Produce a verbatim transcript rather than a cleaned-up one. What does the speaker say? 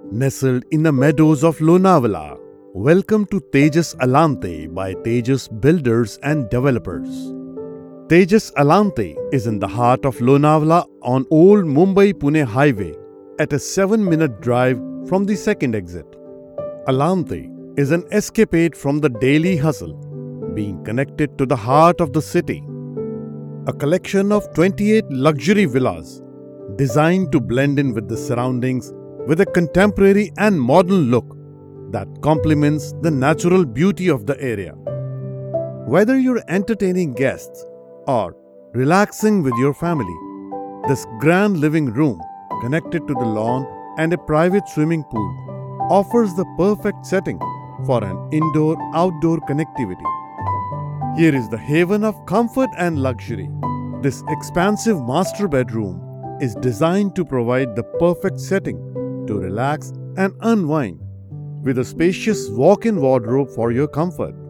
Nestled in the meadows of Lonavala. Welcome to Tejas Alante by Tejas Builders and Developers. Tejas Alante is in the heart of Lonavala on Old Mumbai-Pune Highway at a seven-minute drive from the second exit. Alante is an escapade from the daily hustle, being connected to the heart of the city. A collection of twenty-eight luxury villas designed to blend in with the surroundings with a contemporary and modern look that complements the natural beauty of the area. Whether you're entertaining guests or relaxing with your family, this grand living room connected to the lawn and a private swimming pool offers the perfect setting for an indoor-outdoor connectivity. Here is the haven of comfort and luxury. This expansive master bedroom is designed to provide the perfect setting to relax and unwind, with a spacious walk-in wardrobe for your comfort.